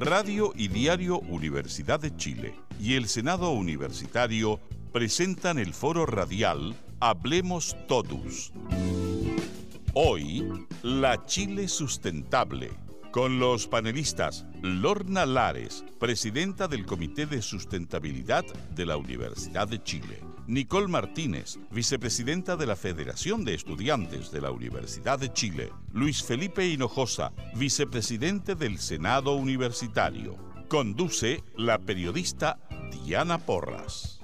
Radio y Diario Universidad de Chile y el Senado Universitario presentan el foro radial Hablemos Totus. Hoy, la Chile sustentable, con los panelistas Lorna Lares, presidenta del Comité de Sustentabilidad de la Universidad de Chile, Nicole Martínez, vicepresidenta de la Federación de Estudiantes de la Universidad de Chile, Luis Felipe Hinojosa, vicepresidente del Senado Universitario. Conduce la periodista Diana Porras.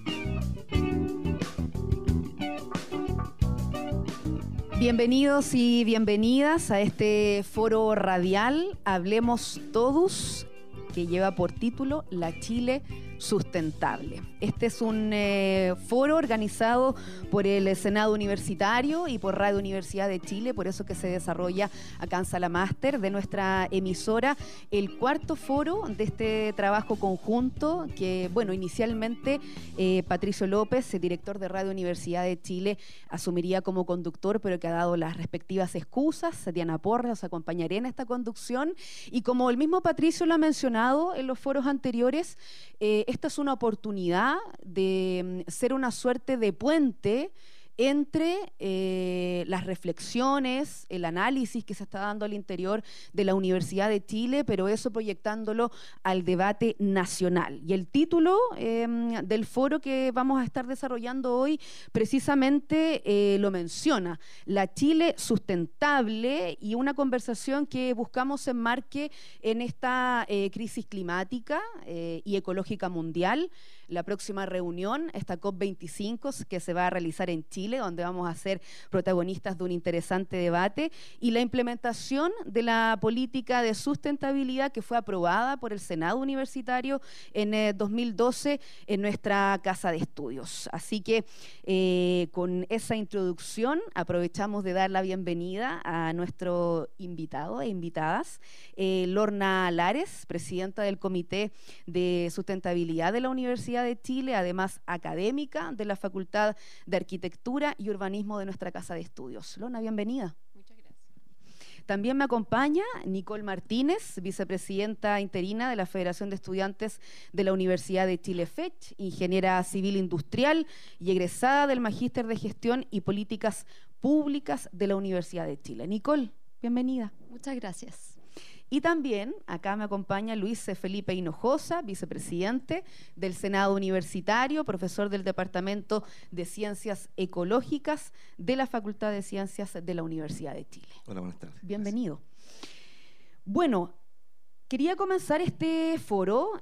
Bienvenidos y bienvenidas a este foro radial Hablemos Totus, que lleva por título La Chile Sustentable. Este es un foro organizado por el Senado Universitario y por Radio Universidad de Chile, por eso que se desarrolla acá en Sala Máster de nuestra emisora, el cuarto foro de este trabajo conjunto que, bueno, inicialmente Patricio López, director de Radio Universidad de Chile, asumiría como conductor, pero que ha dado las respectivas excusas. Diana Porras nos acompañará en esta conducción y como el mismo Patricio lo ha mencionado en los foros anteriores, esta es una oportunidad de ser una suerte de puente entre las reflexiones, el análisis que se está dando al interior de la Universidad de Chile, pero eso proyectándolo al debate nacional. Y el título del foro que vamos a estar desarrollando hoy precisamente lo menciona, La Chile Sustentable, y una conversación que buscamos enmarque en esta crisis climática y ecológica mundial. La próxima reunión, esta COP25, que se va a realizar en Chile, donde vamos a ser protagonistas de un interesante debate, y la implementación de la política de sustentabilidad que fue aprobada por el Senado Universitario en 2012 en nuestra casa de estudios. Así que con esa introducción aprovechamos de dar la bienvenida a nuestro invitado e invitadas, Lorna Lares, presidenta del Comité de Sustentabilidad de la Universidad de Chile, además académica de la Facultad de Arquitectura y Urbanismo de nuestra casa de estudios. Lorna, bienvenida. Muchas gracias. También me acompaña Nicole Martínez, vicepresidenta interina de la Federación de Estudiantes de la Universidad de Chile FECH, ingeniera civil industrial y egresada del Magíster de Gestión y Políticas Públicas de la Universidad de Chile. Nicole, bienvenida. Muchas gracias. Y también acá me acompaña Luis Felipe Hinojosa, vicepresidente del Senado Universitario, profesor del Departamento de Ciencias Ecológicas de la Facultad de Ciencias de la Universidad de Chile. Hola, buenas tardes. Bienvenido. Bueno, quería comenzar este foro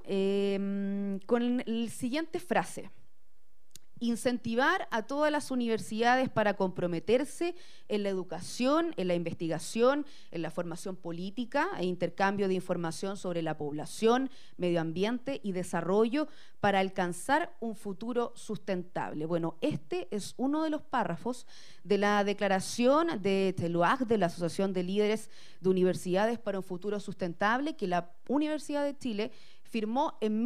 con la siguiente frase. Incentivar a todas las universidades para comprometerse en la educación, en la investigación, en la formación política e intercambio de información sobre la población, medio ambiente y desarrollo para alcanzar un futuro sustentable. Bueno, este es uno de los párrafos de la declaración de TELUAC, de la Asociación de Líderes de Universidades para un Futuro Sustentable, que la Universidad de Chile firmó en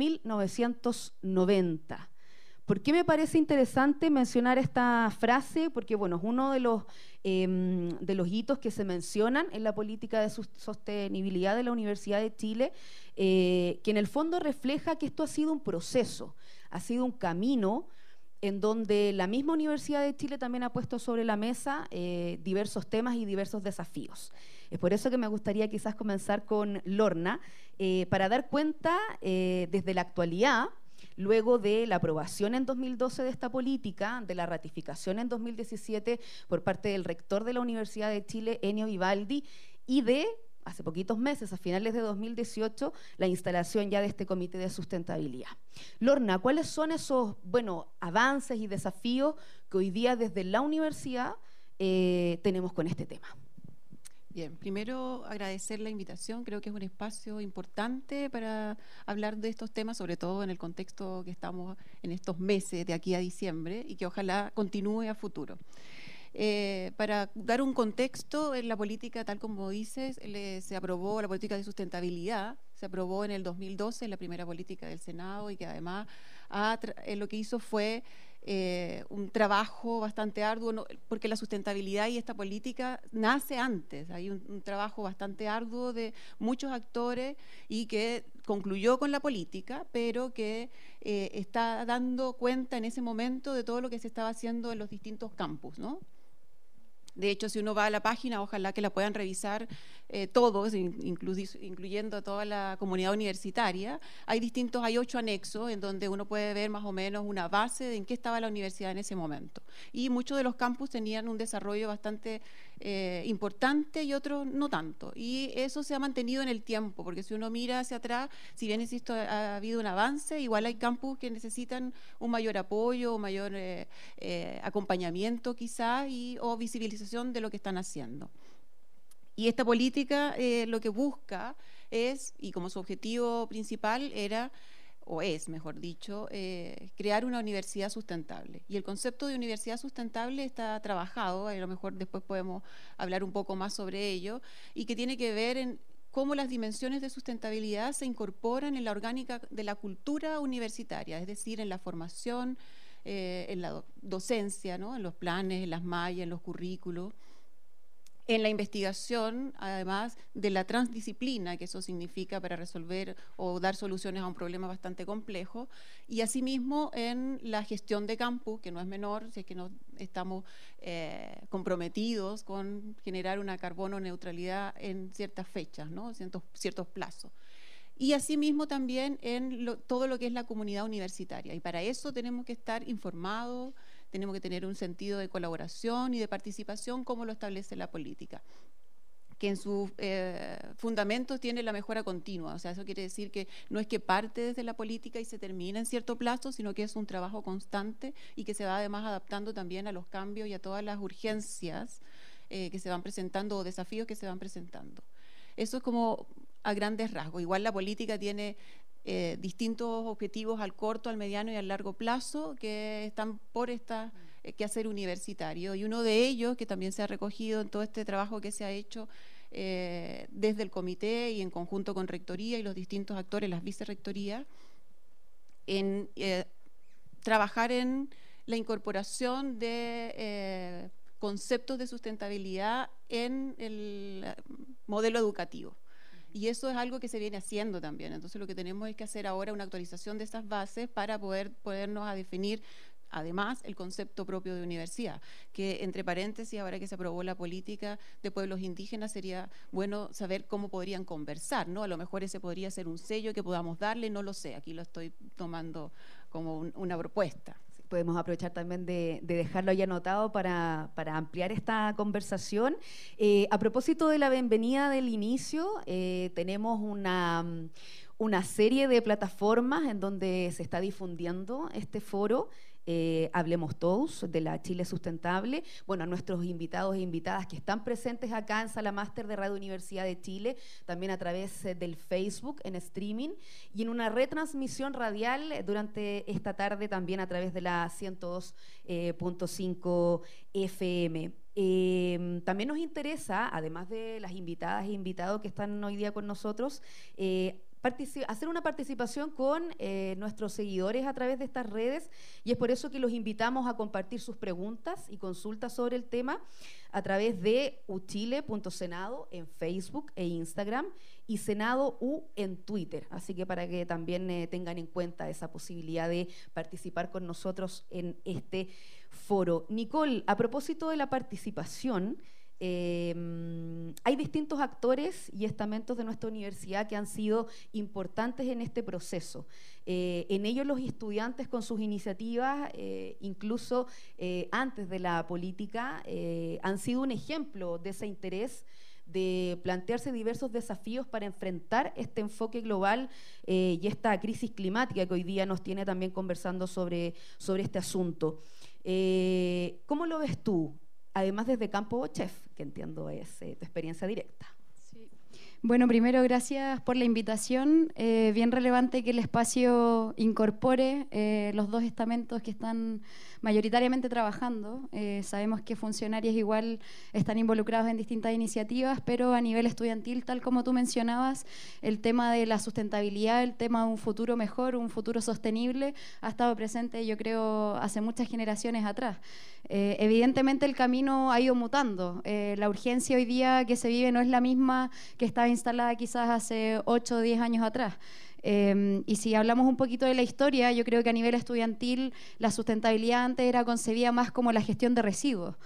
1990. ¿Por qué me parece interesante mencionar esta frase? Porque, bueno, es uno de los hitos que se mencionan en la política de sostenibilidad de la Universidad de Chile, que en el fondo refleja que esto ha sido un proceso, ha sido un camino en donde la misma Universidad de Chile también ha puesto sobre la mesa diversos temas y diversos desafíos. Es por eso que me gustaría quizás comenzar con Lorna, para dar cuenta desde la actualidad, luego de la aprobación en 2012 de esta política, de la ratificación en 2017 por parte del rector de la Universidad de Chile, Ennio Vivaldi, y de, hace poquitos meses, a finales de 2018, la instalación ya de este Comité de Sustentabilidad. Lorna, ¿cuáles son esos, avances y desafíos que hoy día desde la universidad tenemos con este tema? Bien, primero agradecer la invitación, creo que es un espacio importante para hablar de estos temas, sobre todo en el contexto que estamos en estos meses de aquí a diciembre y que ojalá continúe a futuro. Para dar un contexto, en la política, tal como dices, se aprobó la política de sustentabilidad, se aprobó en el 2012, la primera política del Senado, y que además lo que hizo fue un trabajo bastante arduo, porque la sustentabilidad y esta política nace antes. Hay un trabajo bastante arduo de muchos actores y que concluyó con la política, pero que está dando cuenta en ese momento de todo lo que se estaba haciendo en los distintos campus, ¿no? De hecho, si uno va a la página, ojalá que la puedan revisar todos, incluyendo a toda la comunidad universitaria. Hay 8 anexos en donde uno puede ver más o menos una base de en qué estaba la universidad en ese momento. Y muchos de los campus tenían un desarrollo bastante importante y otros no tanto. Y eso se ha mantenido en el tiempo, porque si uno mira hacia atrás, si bien insisto, ha habido un avance, igual hay campus que necesitan un mayor apoyo, un mayor acompañamiento quizás o visibilización de lo que están haciendo. Y esta política lo que busca es, y como su objetivo principal era, o es, mejor dicho, crear una universidad sustentable. Y el concepto de universidad sustentable está trabajado, a lo mejor después podemos hablar un poco más sobre ello, y que tiene que ver en cómo las dimensiones de sustentabilidad se incorporan en la orgánica de la cultura universitaria, es decir, en la formación, en la docencia, ¿no? En los planes, en las mallas, en los currículos, en la investigación, además de la transdisciplina, que eso significa para resolver o dar soluciones a un problema bastante complejo, y asimismo en la gestión de campus, que no es menor, si es que no estamos comprometidos con generar una carbono neutralidad en ciertas fechas, ¿no? Ciertos plazos. Y asimismo también en todo lo que es la comunidad universitaria. Y para eso tenemos que estar informados, tenemos que tener un sentido de colaboración y de participación como lo establece la política, que en sus fundamentos tiene la mejora continua. O sea, eso quiere decir que no es que parte desde la política y se termina en cierto plazo, sino que es un trabajo constante y que se va además adaptando también a los cambios y a todas las urgencias que se van presentando o desafíos que se van presentando. Eso es como a grandes rasgos. Igual la política tiene distintos objetivos al corto, al mediano y al largo plazo que están por esta quehacer universitario. Y uno de ellos, que también se ha recogido en todo este trabajo que se ha hecho desde el comité y en conjunto con Rectoría y los distintos actores, las vicerrectorías, en trabajar en la incorporación de conceptos de sustentabilidad en el modelo educativo. Y eso es algo que se viene haciendo también. Entonces lo que tenemos es que hacer ahora una actualización de esas bases para podernos a definir además el concepto propio de universidad, que entre paréntesis, ahora que se aprobó la política de pueblos indígenas, sería bueno saber cómo podrían conversar, ¿no? A lo mejor ese podría ser un sello que podamos darle, no lo sé, aquí lo estoy tomando como una propuesta. Podemos aprovechar también de dejarlo ahí anotado para ampliar esta conversación. A propósito de la bienvenida del inicio, tenemos una serie de plataformas en donde se está difundiendo este foro. Hablemos Todos, de la Chile Sustentable. Bueno, a nuestros invitados e invitadas que están presentes acá en Sala Máster de Radio Universidad de Chile, también a través del Facebook, en streaming, y en una retransmisión radial durante esta tarde también a través de la 102.5 FM. También nos interesa, además de las invitadas e invitados que están hoy día con nosotros, hacer una participación con nuestros seguidores a través de estas redes, y es por eso que los invitamos a compartir sus preguntas y consultas sobre el tema a través de uchile.senado en Facebook e Instagram y Senado U en Twitter. Así que para que también tengan en cuenta esa posibilidad de participar con nosotros en este foro. Nicole, a propósito de la participación, hay distintos actores y estamentos de nuestra universidad que han sido importantes en este proceso. En ellos los estudiantes con sus iniciativas, incluso antes de la política, han sido un ejemplo de ese interés de plantearse diversos desafíos para enfrentar este enfoque global y esta crisis climática que hoy día nos tiene también conversando sobre este asunto. ¿Cómo lo ves tú? Además desde Campo Chef, que entiendo es tu experiencia directa. Sí. Bueno, primero, gracias por la invitación. Bien relevante que el espacio incorpore los dos estamentos que están mayoritariamente trabajando. Sabemos que funcionarios igual están involucrados en distintas iniciativas, pero a nivel estudiantil, tal como tú mencionabas, el tema de la sustentabilidad, el tema de un futuro mejor, un futuro sostenible, ha estado presente, yo creo, hace muchas generaciones atrás. Evidentemente el camino ha ido mutando. La urgencia hoy día que se vive no es la misma que estaba instalada quizás hace 8 o 10 años atrás. Y si hablamos un poquito de la historia, yo creo que a nivel estudiantil la sustentabilidad antes era concebida más como la gestión de residuos.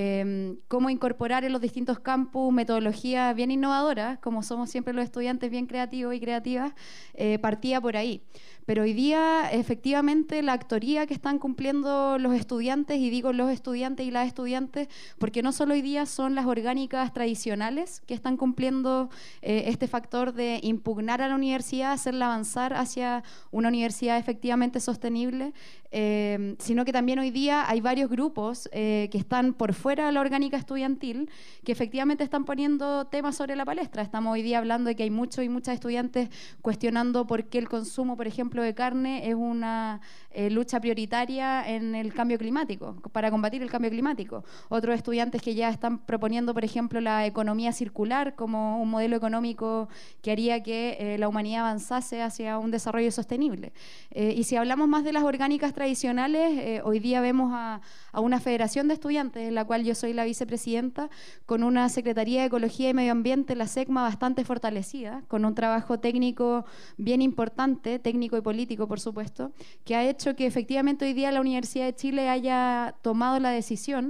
Cómo incorporar en los distintos campus metodologías bien innovadoras, como somos siempre los estudiantes bien creativos y creativas, partía por ahí. Pero hoy día, efectivamente, la actoría que están cumpliendo los estudiantes, y digo los estudiantes y las estudiantes, porque no solo hoy día son las orgánicas tradicionales que están cumpliendo este factor de impugnar a la universidad, hacerla avanzar hacia una universidad efectivamente sostenible, sino que también hoy día hay varios grupos que están por fuera de la orgánica estudiantil que efectivamente están poniendo temas sobre la palestra. Estamos hoy día hablando de que hay muchos y muchas estudiantes cuestionando por qué el consumo, por ejemplo, de carne es una lucha prioritaria en el cambio climático, para combatir el cambio climático. Otros estudiantes que ya están proponiendo, por ejemplo, la economía circular como un modelo económico que haría que la humanidad avanzase hacia un desarrollo sostenible. Y si hablamos más de las orgánicas tradicionales, hoy día vemos a una federación de estudiantes, en la cual yo soy la vicepresidenta, con una Secretaría de Ecología y Medio Ambiente, la SECMA, bastante fortalecida, con un trabajo técnico bien importante, técnico y político, por supuesto, que ha hecho que efectivamente hoy día la Universidad de Chile haya tomado la decisión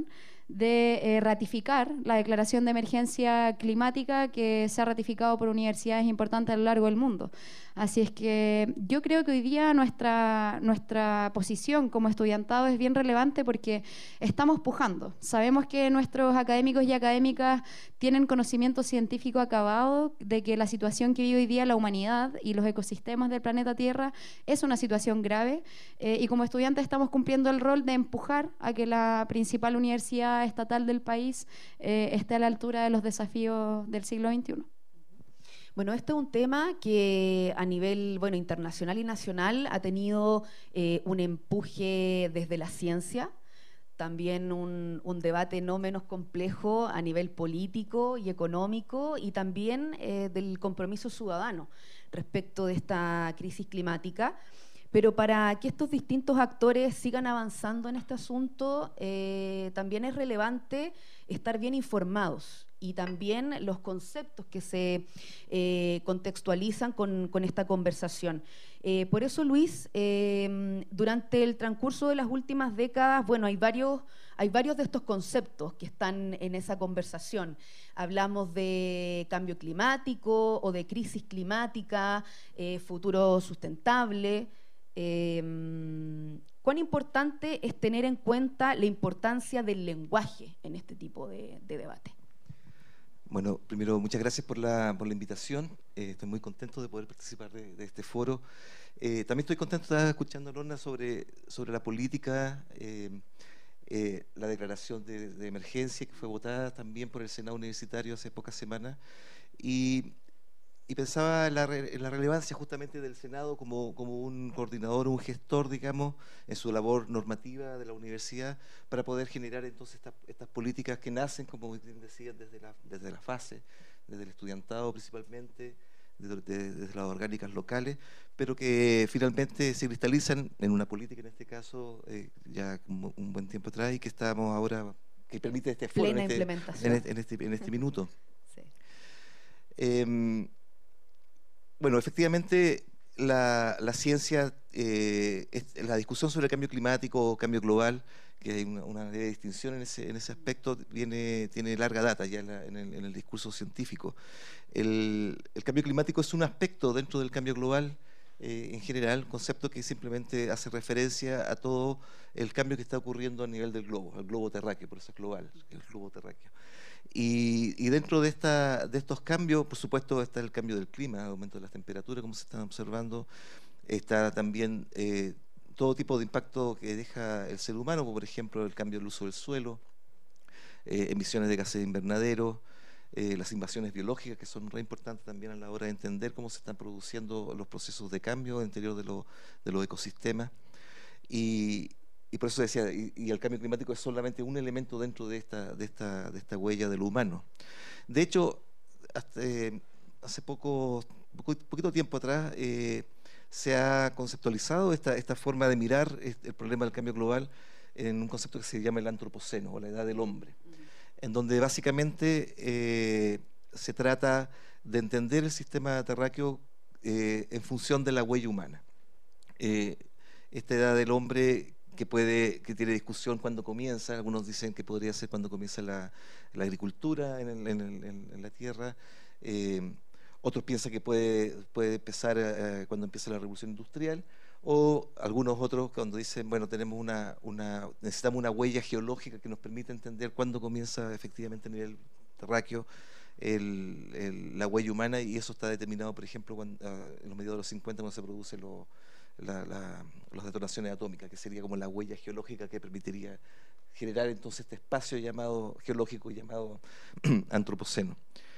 de ratificar la declaración de emergencia climática que se ha ratificado por universidades importantes a lo largo del mundo. Así es que yo creo que hoy día nuestra posición como estudiantado es bien relevante porque estamos pujando. Sabemos que nuestros académicos y académicas tienen conocimiento científico acabado de que la situación que vive hoy día la humanidad y los ecosistemas del planeta Tierra es una situación grave, y como estudiantes estamos cumpliendo el rol de empujar a que la principal universidad estatal del país esté a la altura de los desafíos del siglo XXI. Bueno, este es un tema que a nivel internacional y nacional ha tenido un empuje desde la ciencia, también un debate no menos complejo a nivel político y económico, y también del compromiso ciudadano respecto de esta crisis climática. Pero para que estos distintos actores sigan avanzando en este asunto, también es relevante estar bien informados, y también los conceptos que se contextualizan con esta conversación. Por eso, Luis, durante el transcurso de las últimas décadas, hay varios de estos conceptos que están en esa conversación. Hablamos de cambio climático o de crisis climática, futuro sustentable. ¿Cuán importante es tener en cuenta la importancia del lenguaje en este tipo de debate? Bueno, primero, muchas gracias por la invitación. Estoy muy contento de poder participar de este foro. También estoy contento de estar escuchando a Lorna sobre la política, la declaración de emergencia que fue votada también por el Senado Universitario hace pocas semanas. Y pensaba en la relevancia justamente del Senado como un coordinador, un gestor, digamos, en su labor normativa de la universidad, para poder generar entonces estas políticas que nacen, como bien decía, desde la fase, desde el estudiantado principalmente, desde las orgánicas locales, pero que finalmente se cristalizan en una política, en este caso, ya como un buen tiempo atrás, y que estamos ahora, que permite este foro plena implementación en este minuto. Sí. Bueno, efectivamente, la ciencia, la discusión sobre el cambio climático o cambio global, que hay una leve distinción en ese aspecto, tiene larga data ya en el discurso científico. El cambio climático es un aspecto dentro del cambio global en general, un concepto que simplemente hace referencia a todo el cambio que está ocurriendo a nivel del globo, el globo terráqueo, por eso es global, el globo terráqueo. Y dentro de estos cambios, por supuesto, está el cambio del clima, el aumento de las temperaturas, como se están observando. Está también todo tipo de impacto que deja el ser humano, como por ejemplo el cambio del uso del suelo, emisiones de gases de invernadero, las invasiones biológicas, que son re importantes también a la hora de entender cómo se están produciendo los procesos de cambio al interior de los ecosistemas. Y por eso decía, y el cambio climático es solamente un elemento dentro de esta huella de lo humano. De hecho, hasta, hace poquito tiempo atrás, se ha conceptualizado esta forma de mirar el problema del cambio global en un concepto que se llama el antropoceno, o la edad del hombre, en donde básicamente se trata de entender el sistema terráqueo en función de la huella humana. Esta edad del hombre que tiene discusión cuando comienza, algunos dicen que podría ser cuando comienza la agricultura en la tierra, otros piensan que puede empezar cuando empieza la revolución industrial, o algunos otros cuando dicen, bueno, tenemos necesitamos una huella geológica que nos permita entender cuándo comienza efectivamente a nivel terráqueo la huella humana, y eso está determinado, por ejemplo, en los mediados de los 50, cuando se producen las detonaciones atómicas, que sería como la huella geológica que permitiría generar entonces este espacio geológico llamado antropoceno.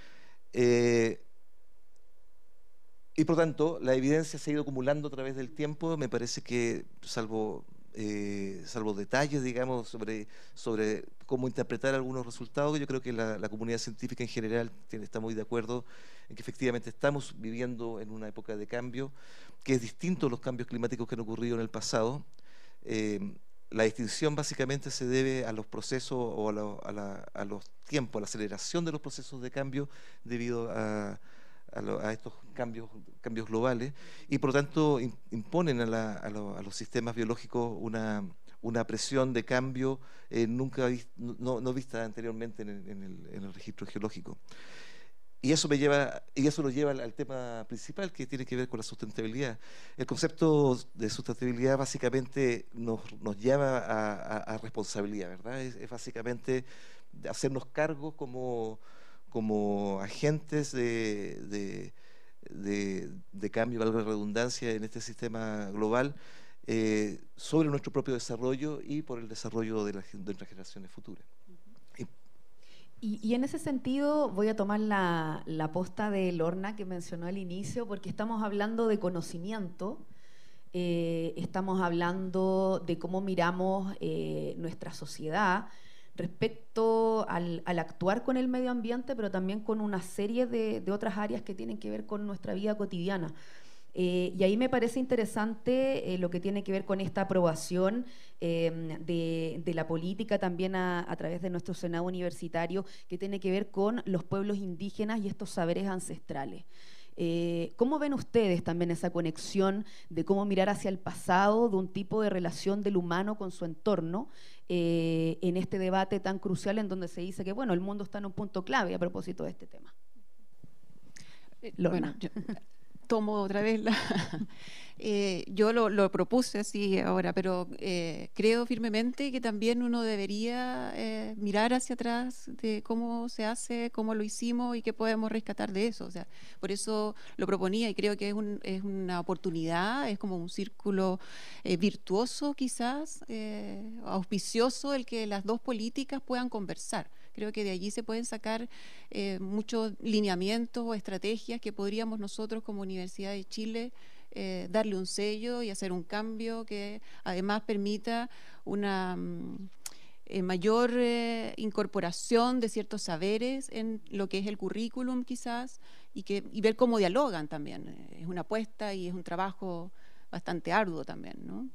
Y por tanto, la evidencia se ha ido acumulando a través del tiempo. Me parece que, salvo detalles, digamos, sobre cómo interpretar algunos resultados, yo creo que la comunidad científica en general está muy de acuerdo en que efectivamente estamos viviendo en una época de cambio, que es distinto a los cambios climáticos que han ocurrido en el pasado. La distinción básicamente se debe a los procesos o a los tiempos, a la aceleración de los procesos de cambio debido a estos cambios globales, y por lo tanto imponen a los sistemas biológicos una presión de cambio no vista anteriormente en el registro geológico. Y eso lo lleva al tema principal, que tiene que ver con la sustentabilidad. El concepto de sustentabilidad básicamente nos lleva a responsabilidad, ¿verdad? Es básicamente hacernos cargo como agentes de cambio, valga la redundancia, en este sistema global, sobre nuestro propio desarrollo y por el desarrollo de nuestras generaciones futuras. Y en ese sentido voy a tomar la posta de Lorna que mencionó al inicio, porque estamos hablando de conocimiento, estamos hablando de cómo miramos nuestra sociedad respecto al actuar con el medio ambiente, pero también con una serie de otras áreas que tienen que ver con nuestra vida cotidiana. Y ahí me parece interesante lo que tiene que ver con esta aprobación de la política también a través de nuestro Senado universitario, que tiene que ver con los pueblos indígenas y estos saberes ancestrales. ¿Cómo ven ustedes también esa conexión de cómo mirar hacia el pasado, de un tipo de relación del humano con su entorno, en este debate tan crucial en donde se dice que, bueno, el mundo está en un punto clave a propósito de este tema? Bueno, yo tomo otra vez yo lo propuse así ahora, pero creo firmemente que también uno debería mirar hacia atrás de cómo se hace, cómo lo hicimos y qué podemos rescatar de eso. O sea, por eso lo proponía, y creo que es una oportunidad, es como un círculo virtuoso quizás, auspicioso, el que las dos políticas puedan conversar. Creo que de allí se pueden sacar muchos lineamientos o estrategias que podríamos nosotros como Universidad de Chile darle un sello y hacer un cambio que además permita una mayor incorporación de ciertos saberes en lo que es el currículum quizás, y ver cómo dialogan también. Es una apuesta y es un trabajo bastante arduo también, ¿no?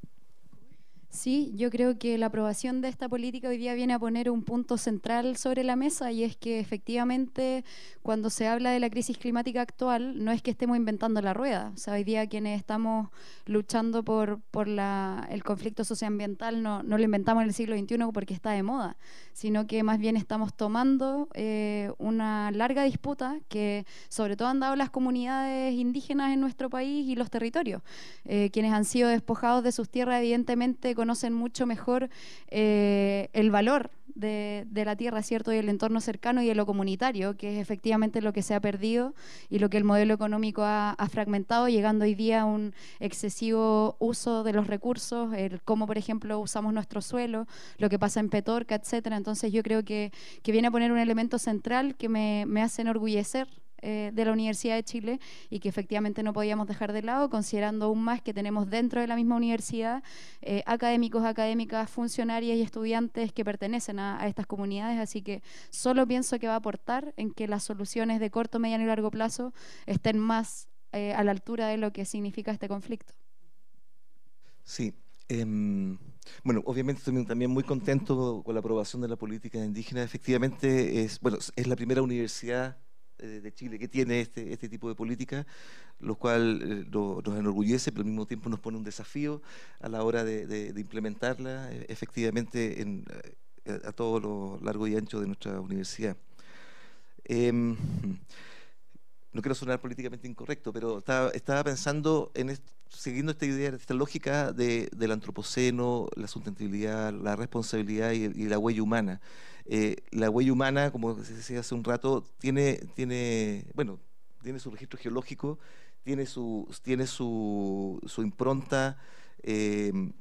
Sí, yo creo que la aprobación de esta política hoy día viene a poner un punto central sobre la mesa, y es que efectivamente cuando se habla de la crisis climática actual no es que estemos inventando la rueda. O sea, hoy día quienes estamos luchando por el conflicto socioambiental no lo inventamos en el siglo XXI porque está de moda, sino que más bien estamos tomando una larga disputa que sobre todo han dado las comunidades indígenas en nuestro país y los territorios, quienes han sido despojados de sus tierras evidentemente conocen mucho mejor el valor de la tierra, ¿cierto? Y el entorno cercano y de lo comunitario, que es efectivamente lo que se ha perdido y lo que el modelo económico ha fragmentado, llegando hoy día a un excesivo uso de los recursos, el cómo, por ejemplo, usamos nuestro suelo, lo que pasa en Petorca, etcétera. Entonces yo creo que viene a poner un elemento central que me hace enorgullecer de la Universidad de Chile y que efectivamente no podíamos dejar de lado, considerando aún más que tenemos dentro de la misma universidad académicos, académicas, funcionarias y estudiantes que pertenecen a estas comunidades, así que solo pienso que va a aportar en que las soluciones de corto, mediano y largo plazo estén más a la altura de lo que significa este conflicto. Sí. Bueno, obviamente estoy también muy contento con la aprobación de la política indígena. Efectivamente, es la primera universidad de Chile que tiene este tipo de política, lo cual nos enorgullece, pero al mismo tiempo nos pone un desafío a la hora de implementarla efectivamente a todo lo largo y ancho de nuestra universidad. No quiero sonar políticamente incorrecto, pero estaba pensando siguiendo esta idea, esta lógica del antropoceno, la sustentabilidad, la responsabilidad y la huella humana. La huella humana, como se decía hace un rato, tiene su registro geológico, tiene su impronta en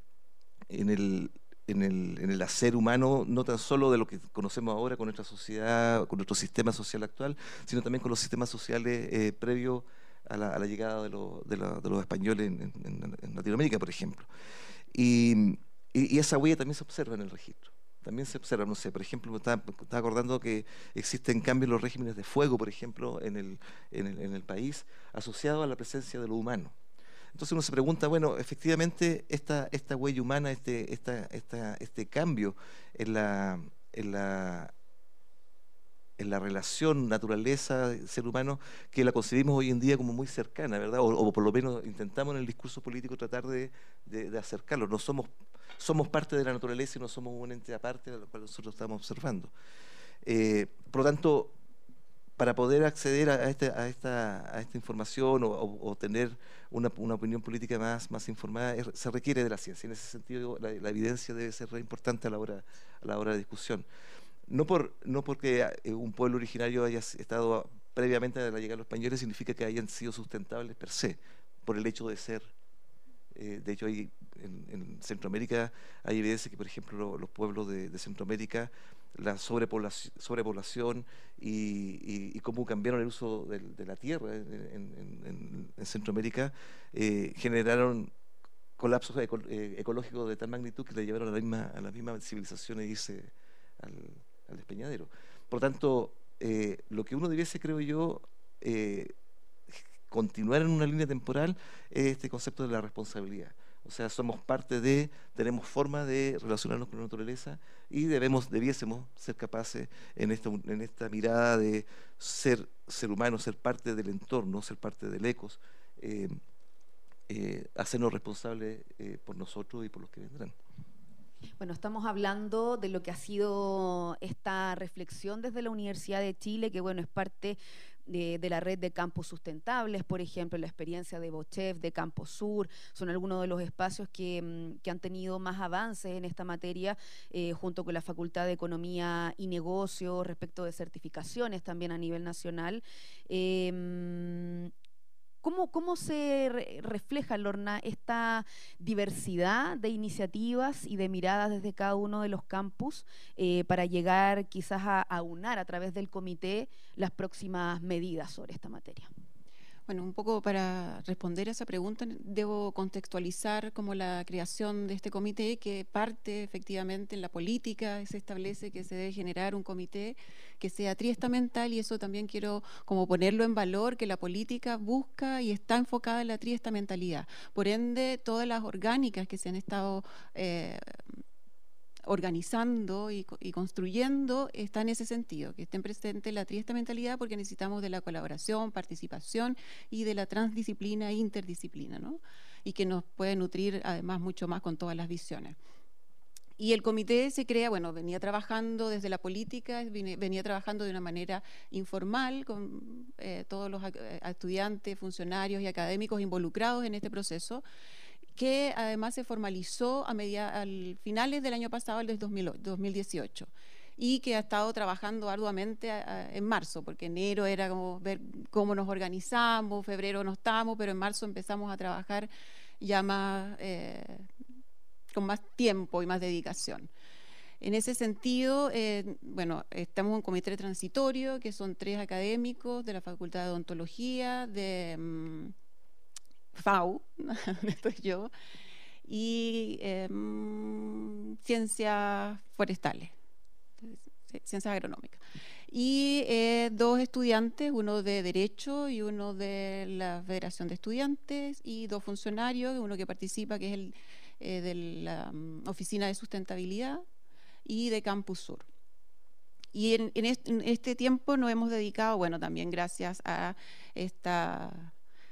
el hacer humano, no tan solo de lo que conocemos ahora con nuestra sociedad, con nuestro sistema social actual, sino también con los sistemas sociales previos a la llegada de los españoles en Latinoamérica, por ejemplo. Y esa huella también se observa en el registro. También se observa, no sé, por ejemplo, me estaba acordando que existen cambios en los regímenes de fuego, por ejemplo, en el país, asociados a la presencia de lo humano. Entonces uno se pregunta, bueno, efectivamente esta huella humana, este cambio en la relación naturaleza-ser humano, que la concebimos hoy en día como muy cercana, ¿verdad? O por lo menos intentamos en el discurso político tratar de acercarlo. No somos parte de la naturaleza y no somos un ente aparte de lo cual nosotros estamos observando. Por lo tanto, para poder acceder a esta información o tener una opinión política más informada, se requiere de la ciencia. En ese sentido, la evidencia debe ser re importante a la hora de discusión. No porque un pueblo originario haya estado previamente a la llegada de los españoles significa que hayan sido sustentables per se, por el hecho de ser. De hecho, en Centroamérica hay evidencia que, por ejemplo, los pueblos de Centroamérica, la sobrepoblación y cómo cambiaron el uso de la tierra en Centroamérica generaron colapsos ecológicos de tal magnitud que le llevaron a la misma civilización a irse al despeñadero. Por lo tanto, lo que uno debiese, creo yo, continuar en una línea temporal es este concepto de la responsabilidad. O sea, tenemos forma de relacionarnos con la naturaleza y debiésemos ser capaces en esta mirada de ser humano, ser parte del entorno, ser parte del ecos, hacernos responsables por nosotros y por los que vendrán. Bueno, estamos hablando de lo que ha sido esta reflexión desde la Universidad de Chile, que bueno, es parte de la red de campus sustentables, por ejemplo, la experiencia de Bochef, de Campo Sur, son algunos de los espacios que han tenido más avances en esta materia, junto con la Facultad de Economía y Negocios, respecto de certificaciones también a nivel nacional. ¿Cómo se refleja, Lorna, esta diversidad de iniciativas y de miradas desde cada uno de los campus para llegar quizás a aunar a través del comité las próximas medidas sobre esta materia? Bueno, un poco para responder a esa pregunta, debo contextualizar como la creación de este comité, que parte efectivamente en la política, se establece que se debe generar un comité que sea triestamental, y eso también quiero como ponerlo en valor, que la política busca y está enfocada en la triestamentalidad. Por ende, todas las orgánicas que se han estado organizando y construyendo está en ese sentido, que estén presentes la triestamentalidad, porque necesitamos de la colaboración, participación y de la transdisciplina e interdisciplina, ¿no? Y que nos puede nutrir además mucho más con todas las visiones. Y el comité se crea, bueno, venía trabajando desde la política, venía trabajando de una manera informal con todos los estudiantes, funcionarios y académicos involucrados en este proceso, que además se formalizó al finales del año pasado, el del 2018, y que ha estado trabajando arduamente en marzo, porque enero era como ver cómo nos organizamos, febrero no estábamos, pero en marzo empezamos a trabajar ya más, con más tiempo y más dedicación. En ese sentido, bueno, estamos en un comité transitorio, que son 3 académicos de la Facultad de Odontología, de FAU, donde estoy yo, y ciencias forestales, ciencias agronómicas. Y 2 estudiantes, uno de Derecho y uno de la Federación de Estudiantes, y 2 funcionarios, uno que participa, que es el de la Oficina de Sustentabilidad, y de Campus Sur. Y en este tiempo nos hemos dedicado, bueno, también gracias a esta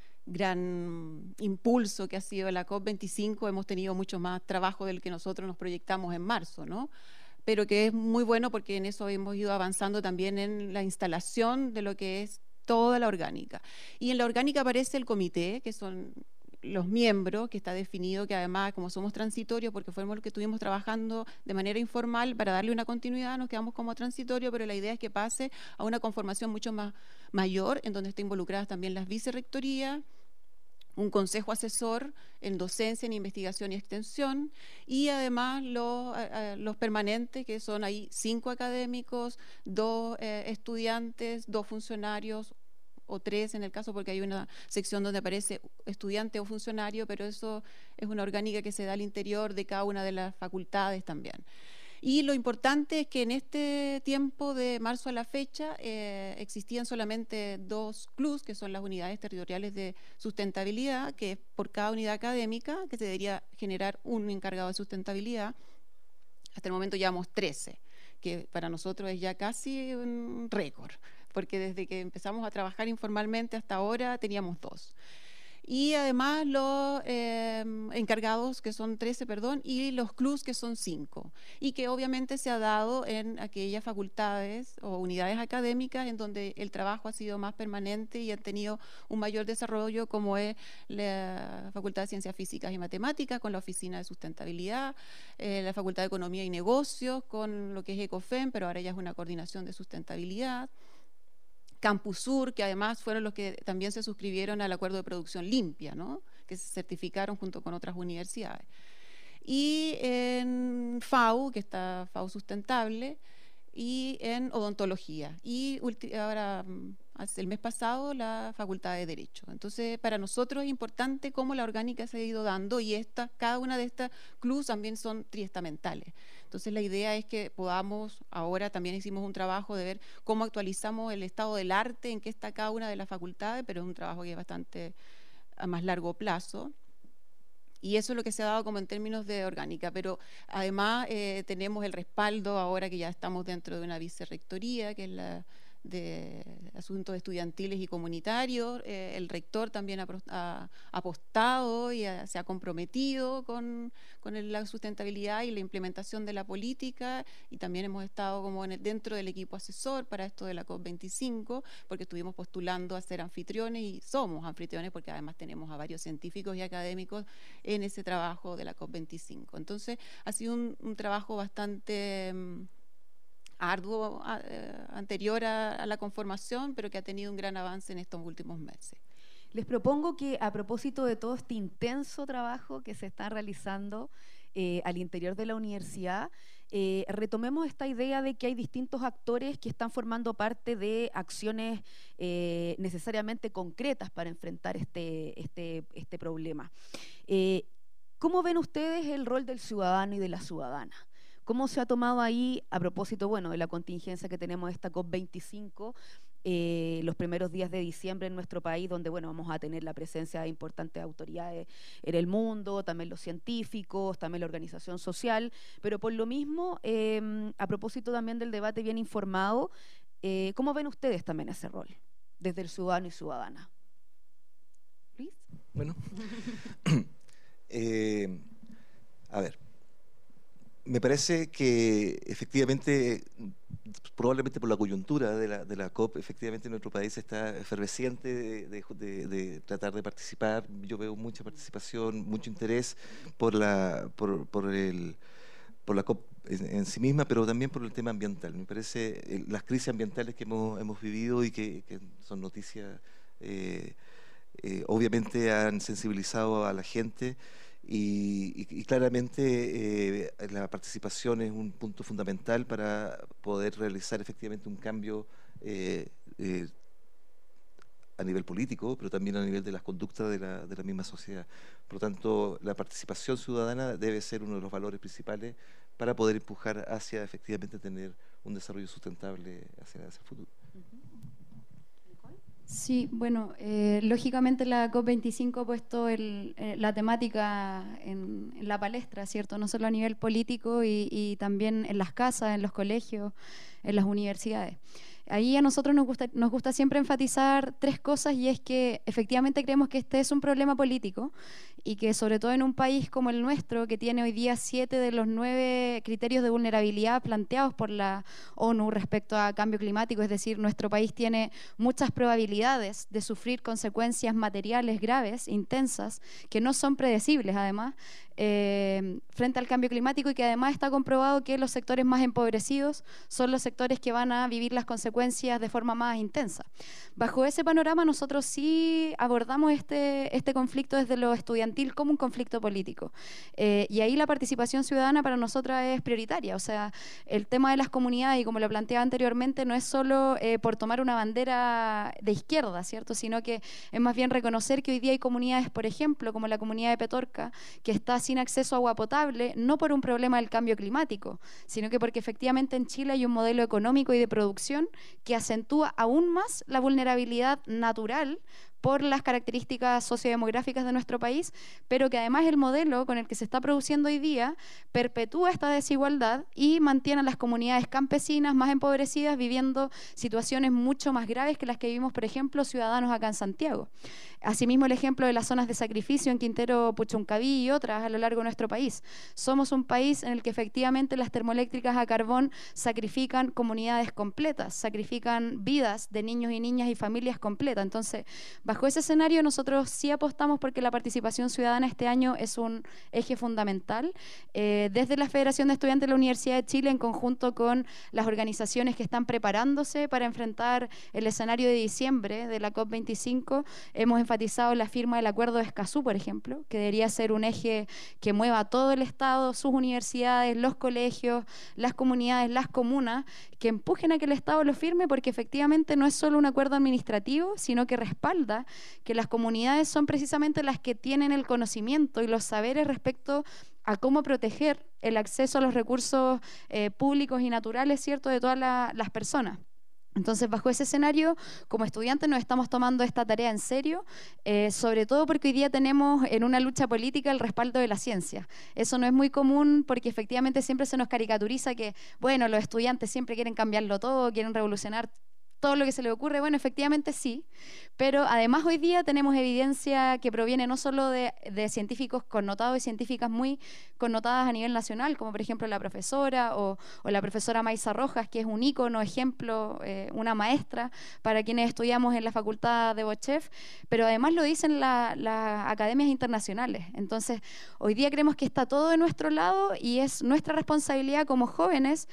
gran impulso que ha sido la COP25, hemos tenido mucho más trabajo del que nosotros nos proyectamos en marzo, ¿no? Pero que es muy bueno porque en eso hemos ido avanzando también en la instalación de lo que es toda la orgánica. Y en la orgánica aparece el comité, que son los miembros, que está definido, que además, como somos transitorios, porque fuimos los que estuvimos trabajando de manera informal para darle una continuidad, nos quedamos como transitorio, pero la idea es que pase a una conformación mucho más mayor, en donde estén involucradas también las vicerrectorías, un consejo asesor en docencia, en investigación y extensión, y además los permanentes, que son ahí 5 académicos, 2 estudiantes, 2 funcionarios, o 3 en el caso, porque hay una sección donde aparece estudiante o funcionario, pero eso es una orgánica que se da al interior de cada una de las facultades también. Y lo importante es que en este tiempo de marzo a la fecha existían solamente 2 CLUS, que son las unidades territoriales de sustentabilidad, que es por cada unidad académica, que se debería generar un encargado de sustentabilidad. Hasta el momento llevamos 13, que para nosotros es ya casi un récord, porque desde que empezamos a trabajar informalmente hasta ahora teníamos 2. Y además los encargados, que son 13, perdón, y los CLUS, que son 5, y que obviamente se ha dado en aquellas facultades o unidades académicas en donde el trabajo ha sido más permanente y han tenido un mayor desarrollo, como es la Facultad de Ciencias Físicas y Matemáticas, con la Oficina de Sustentabilidad, la Facultad de Economía y Negocios, con lo que es ECOFEM, pero ahora ya es una coordinación de sustentabilidad, Campus Sur, que además fueron los que también se suscribieron al acuerdo de producción limpia, ¿no? Que se certificaron junto con otras universidades. Y en FAU, que está FAU Sustentable, y en Odontología. Y ahora, el mes pasado, la Facultad de Derecho. Entonces, para nosotros es importante cómo la orgánica se ha ido dando, y cada una de estas CLUS también son triestamentales. Entonces, la idea es que podamos, ahora también hicimos un trabajo de ver cómo actualizamos el estado del arte, en qué está cada una de las facultades, pero es un trabajo que es bastante a más largo plazo. Y eso es lo que se ha dado como en términos de orgánica, pero además tenemos el respaldo ahora que ya estamos dentro de una vicerrectoría, que es la de Asuntos Estudiantiles y Comunitarios. El rector también ha apostado y se ha comprometido con la sustentabilidad y la implementación de la política, y también hemos estado como dentro del equipo asesor para esto de la COP25, porque estuvimos postulando a ser anfitriones, y somos anfitriones porque además tenemos a varios científicos y académicos en ese trabajo de la COP25. Entonces ha sido un trabajo bastante arduo anterior a la conformación, pero que ha tenido un gran avance en estos últimos meses. Les propongo que, a propósito de todo este intenso trabajo que se está realizando al interior de la universidad, retomemos esta idea de que hay distintos actores que están formando parte de acciones necesariamente concretas para enfrentar este problema. ¿Cómo ven ustedes el rol del ciudadano y de la ciudadana? ¿Cómo se ha tomado ahí, a propósito, bueno, de la contingencia que tenemos de esta COP25, los primeros días de diciembre en nuestro país, donde, bueno, vamos a tener la presencia de importantes autoridades en el mundo, también los científicos, también la organización social, pero por lo mismo, a propósito también del debate bien informado, ¿cómo ven ustedes también ese rol, desde el ciudadano y ciudadana? ¿Luis? Bueno, a ver. Me parece que efectivamente probablemente por la coyuntura de la COP, efectivamente nuestro país está efervesciente de tratar de participar. Yo veo mucha participación, mucho interés por la COP en sí misma, pero también por el tema ambiental. Me parece las crisis ambientales que hemos vivido y que son noticias, obviamente han sensibilizado a la gente. Y claramente la participación es un punto fundamental para poder realizar efectivamente un cambio a nivel político, pero también a nivel de las conductas de la misma sociedad. Por lo tanto, la participación ciudadana debe ser uno de los valores principales para poder empujar hacia efectivamente tener un desarrollo sustentable hacia el futuro. Sí, bueno, lógicamente la COP25 ha puesto la temática en la palestra, ¿cierto? No solo a nivel político y también en las casas, en los colegios, en las universidades. Ahí a nosotros nos gusta siempre enfatizar 3 cosas, y es que efectivamente creemos que este es un problema político y que sobre todo en un país como el nuestro, que tiene hoy día 7 de los 9 criterios de vulnerabilidad planteados por la ONU respecto a cambio climático, es decir, nuestro país tiene muchas probabilidades de sufrir consecuencias materiales graves, intensas, que no son predecibles además, frente al cambio climático, y que además está comprobado que los sectores más empobrecidos son los sectores que van a vivir las consecuencias de forma más intensa. Bajo ese panorama nosotros sí abordamos este conflicto desde lo estudiantil como un conflicto político, y ahí la participación ciudadana para nosotras es prioritaria. O sea, el tema de las comunidades, y como lo planteaba anteriormente, no es solo por tomar una bandera de izquierda, ¿cierto? Sino que es más bien reconocer que hoy día hay comunidades, por ejemplo, como la comunidad de Petorca, que está sin acceso a agua potable, no por un problema del cambio climático, sino que porque efectivamente en Chile hay un modelo económico y de producción que acentúa aún más la vulnerabilidad natural por las características sociodemográficas de nuestro país, pero que además el modelo con el que se está produciendo hoy día perpetúa esta desigualdad y mantiene a las comunidades campesinas más empobrecidas viviendo situaciones mucho más graves que las que vivimos, por ejemplo, ciudadanos acá en Santiago. Asimismo, el ejemplo de las zonas de sacrificio en Quintero, Puchuncaví y otras a lo largo de nuestro país. Somos un país en el que efectivamente las termoeléctricas a carbón sacrifican comunidades completas, sacrifican vidas de niños y niñas y familias completas. Entonces, bajo ese escenario, nosotros sí apostamos porque la participación ciudadana este año es un eje fundamental. Desde la Federación de Estudiantes de la Universidad de Chile, en conjunto con las organizaciones que están preparándose para enfrentar el escenario de diciembre de la COP25, hemos enfatizado la firma del Acuerdo de Escazú, por ejemplo, que debería ser un eje que mueva a todo el Estado, sus universidades, los colegios, las comunidades, las comunas, que empujen a que el Estado lo firme, porque efectivamente no es solo un acuerdo administrativo, sino que respalda que las comunidades son precisamente las que tienen el conocimiento y los saberes respecto a cómo proteger el acceso a los recursos públicos y naturales, ¿cierto?, de todas las personas. Entonces, bajo ese escenario, como estudiantes nos estamos tomando esta tarea en serio, sobre todo porque hoy día tenemos en una lucha política el respaldo de la ciencia. Eso no es muy común porque efectivamente siempre se nos caricaturiza que, bueno, los estudiantes siempre quieren cambiarlo todo, quieren revolucionar todo lo que se le ocurre. Bueno, efectivamente sí, pero además hoy día tenemos evidencia que proviene no solo de científicos connotados y científicas muy connotadas a nivel nacional, como por ejemplo la profesora o la profesora Maisa Rojas, que es un ícono, ejemplo, una maestra para quienes estudiamos en la Facultad de Bochef, pero además lo dicen las academias internacionales. Entonces, hoy día creemos que está todo de nuestro lado y es nuestra responsabilidad como jóvenes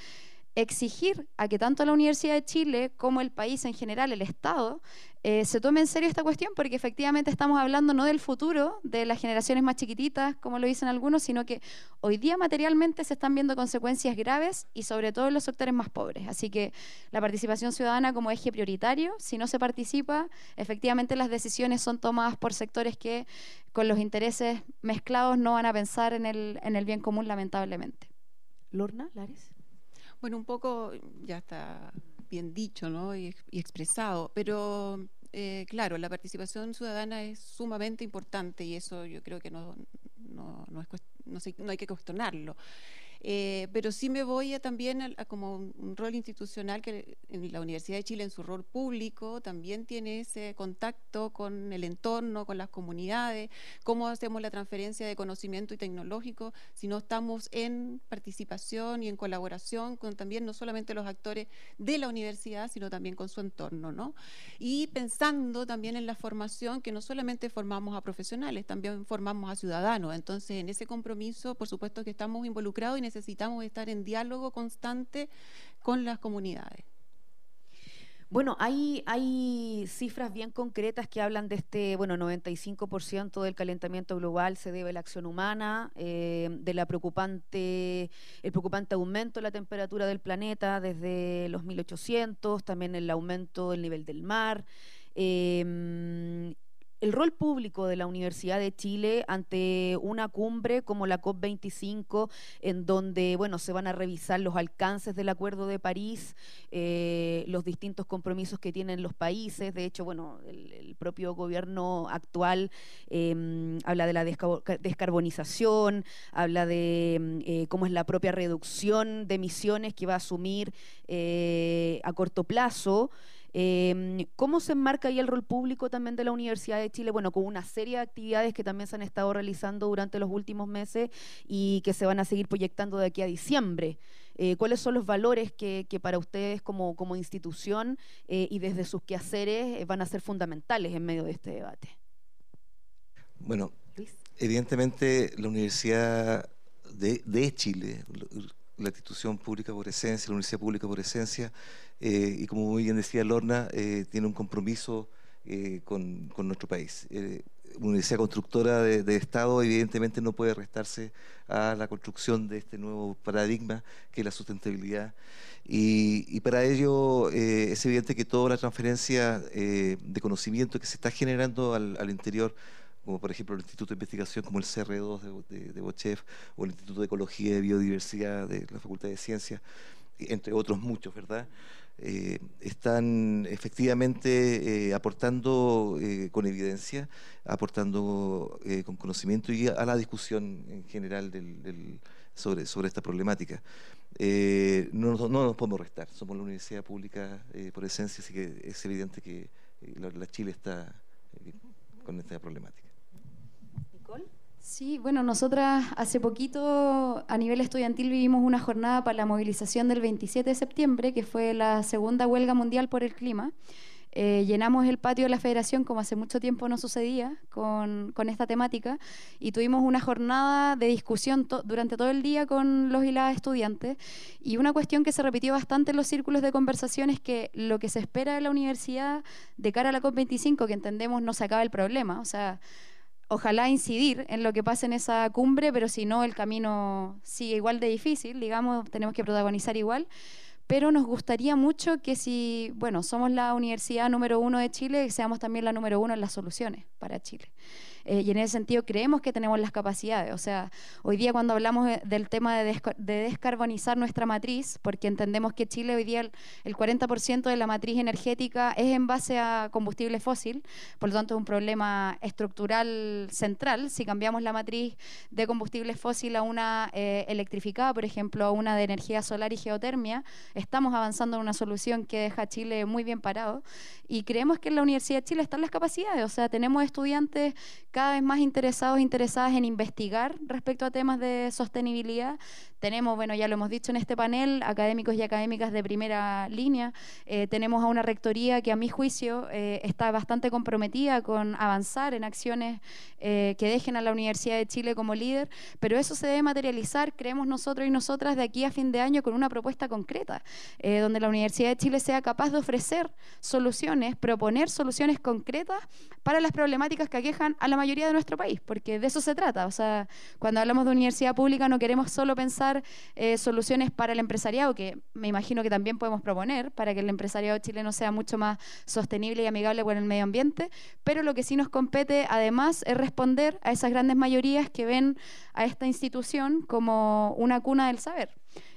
exigir a que tanto la Universidad de Chile como el país en general, el Estado, se tome en serio esta cuestión, porque efectivamente estamos hablando no del futuro de las generaciones más chiquititas, como lo dicen algunos, sino que hoy día materialmente se están viendo consecuencias graves y sobre todo en los sectores más pobres. Así que la participación ciudadana como eje prioritario, si no se participa, efectivamente las decisiones son tomadas por sectores que con los intereses mezclados no van a pensar en el bien común, lamentablemente. Lorna, Lares. Bueno, un poco ya está bien dicho, ¿no?, y expresado, pero claro, la participación ciudadana es sumamente importante y eso yo creo que no hay que cuestionarlo. pero sí me voy también a como un rol institucional que en la Universidad de Chile, en su rol público, también tiene ese contacto con el entorno, con las comunidades, cómo hacemos la transferencia de conocimiento y tecnológico si no estamos en participación y en colaboración con también no solamente los actores de la universidad, sino también con su entorno, ¿no? Y pensando también en la formación, que no solamente formamos a profesionales, también formamos a ciudadanos. Entonces, en ese compromiso, por supuesto que estamos involucrados y necesitamos estar en diálogo constante con las comunidades. Bueno, hay cifras bien concretas que hablan de este, 95% del calentamiento global se debe a la acción humana, el preocupante aumento de la temperatura del planeta desde los 1800, también el aumento del nivel del mar. El rol público de la Universidad de Chile ante una cumbre como la COP25, en donde se van a revisar los alcances del Acuerdo de París, los distintos compromisos que tienen los países. De hecho, el propio gobierno actual habla de la descarbonización, habla de cómo es la propia reducción de emisiones que va a asumir a corto plazo. ¿Cómo se enmarca ahí el rol público también de la Universidad de Chile? Con una serie de actividades que también se han estado realizando durante los últimos meses y que se van a seguir proyectando de aquí a diciembre. ¿Cuáles son los valores que para ustedes como institución y desde sus quehaceres van a ser fundamentales en medio de este debate? Bueno, Luis. Evidentemente la Universidad de Chile, la institución pública por esencia, la universidad pública por esencia, y como muy bien decía Lorna, tiene un compromiso con nuestro país. Una universidad constructora de Estado evidentemente no puede restarse a la construcción de este nuevo paradigma que es la sustentabilidad, y para ello es evidente que toda la transferencia de conocimiento que se está generando al interior, como por ejemplo el Instituto de Investigación como el CR2 de Bochef, o el Instituto de Ecología y de Biodiversidad de la Facultad de Ciencias, entre otros muchos, ¿verdad? Están efectivamente aportando con evidencia, aportando con conocimiento y a la discusión en general sobre esta problemática. No nos podemos restar, somos la universidad pública por esencia, así que es evidente que la Chile está con esta problemática. Sí, nosotras hace poquito a nivel estudiantil vivimos una jornada para la movilización del 27 de septiembre, que fue la segunda huelga mundial por el clima. Llenamos el patio de la Federación, como hace mucho tiempo no sucedía, con esta temática, y tuvimos una jornada de discusión durante todo el día con los y las estudiantes, y una cuestión que se repitió bastante en los círculos de conversación es que lo que se espera de la universidad de cara a la COP25, que entendemos no se acaba el problema, o sea, ojalá incidir en lo que pasa en esa cumbre, pero si no el camino sigue igual de difícil, digamos, tenemos que protagonizar igual. Pero nos gustaría mucho que si, somos la universidad número 1 de Chile, seamos también la número 1 en las soluciones para Chile. Y en ese sentido creemos que tenemos las capacidades. O sea, hoy día cuando hablamos del tema de descarbonizar nuestra matriz, porque entendemos que Chile hoy día el 40% de la matriz energética es en base a combustible fósil, por lo tanto es un problema estructural central. Si cambiamos la matriz de combustible fósil a una electrificada, por ejemplo, a una de energía solar y geotermia, estamos avanzando en una solución que deja a Chile muy bien parado, y creemos que en la Universidad de Chile están las capacidades. O sea, tenemos estudiantes cada vez más interesadas en investigar respecto a temas de sostenibilidad. Tenemos, ya lo hemos dicho en este panel, académicos y académicas de primera línea. Tenemos a una rectoría que a mi juicio está bastante comprometida con avanzar en acciones que dejen a la Universidad de Chile como líder, pero eso se debe materializar, creemos nosotros y nosotras, de aquí a fin de año con una propuesta concreta, donde la Universidad de Chile sea capaz de ofrecer soluciones, proponer soluciones concretas para las problemáticas que aquejan a la mayoría de nuestro país, porque de eso se trata. O sea, cuando hablamos de universidad pública no queremos solo pensar soluciones para el empresariado, que me imagino que también podemos proponer para que el empresariado chileno sea mucho más sostenible y amigable con el medio ambiente, pero lo que sí nos compete además es responder a esas grandes mayorías que ven a esta institución como una cuna del saber.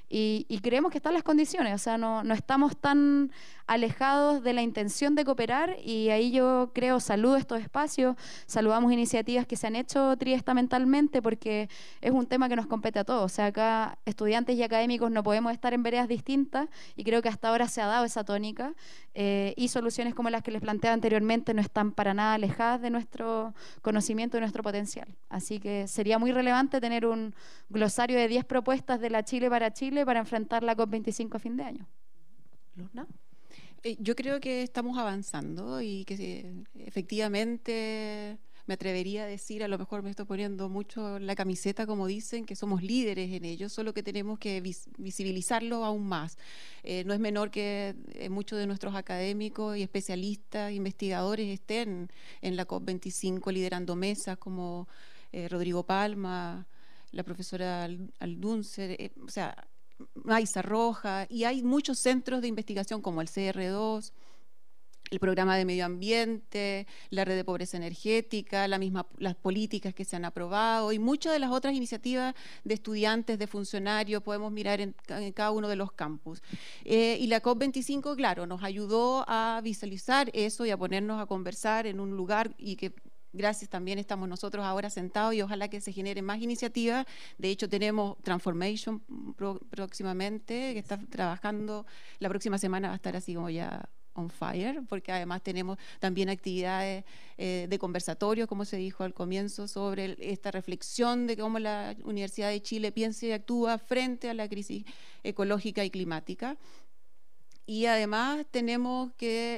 y creemos que están las condiciones, o sea, no estamos tan alejados de la intención de cooperar, y ahí yo creo, saludo estos espacios, saludamos iniciativas que se han hecho triestamentalmente, porque es un tema que nos compete a todos. O sea, acá estudiantes y académicos no podemos estar en veredas distintas, y creo que hasta ahora se ha dado esa tónica, y soluciones como las que les planteaba anteriormente no están para nada alejadas de nuestro conocimiento y nuestro potencial. Así que sería muy relevante tener un glosario de 10 propuestas de la Chile para enfrentar la COP25 a fin de año. Lorna. Yo creo que estamos avanzando y que efectivamente me atrevería a decir, a lo mejor me estoy poniendo mucho la camiseta, como dicen, que somos líderes en ello, solo que tenemos que visibilizarlo aún más. No es menor que muchos de nuestros académicos y especialistas, investigadores estén en la COP25 liderando mesas como Rodrigo Palma, la profesora Alduncer, o sea, Maiza Roja, y hay muchos centros de investigación como el CR2, el programa de medio ambiente, la red de pobreza energética, las políticas que se han aprobado y muchas de las otras iniciativas de estudiantes, de funcionarios, podemos mirar en cada uno de los campus. Y la COP25, claro, nos ayudó a visualizar eso y a ponernos a conversar en un lugar, y que gracias también estamos nosotros ahora sentados, y ojalá que se generen más iniciativas. De hecho, tenemos Transformation próximamente, que está trabajando, la próxima semana va a estar así como ya on fire, porque además tenemos también actividades de conversatorio, como se dijo al comienzo, sobre esta reflexión de cómo la Universidad de Chile piensa y actúa frente a la crisis ecológica y climática. Y además tenemos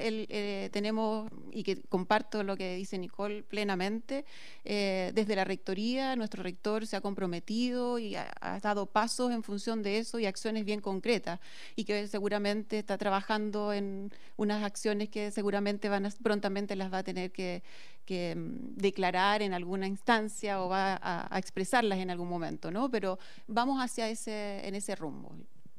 y que comparto lo que dice Nicole plenamente, desde la rectoría, nuestro rector se ha comprometido y ha dado pasos en función de eso y acciones bien concretas, y que seguramente está trabajando en unas acciones que seguramente prontamente las va a tener que declarar en alguna instancia, o va a expresarlas en algún momento, ¿no? Pero vamos en ese rumbo.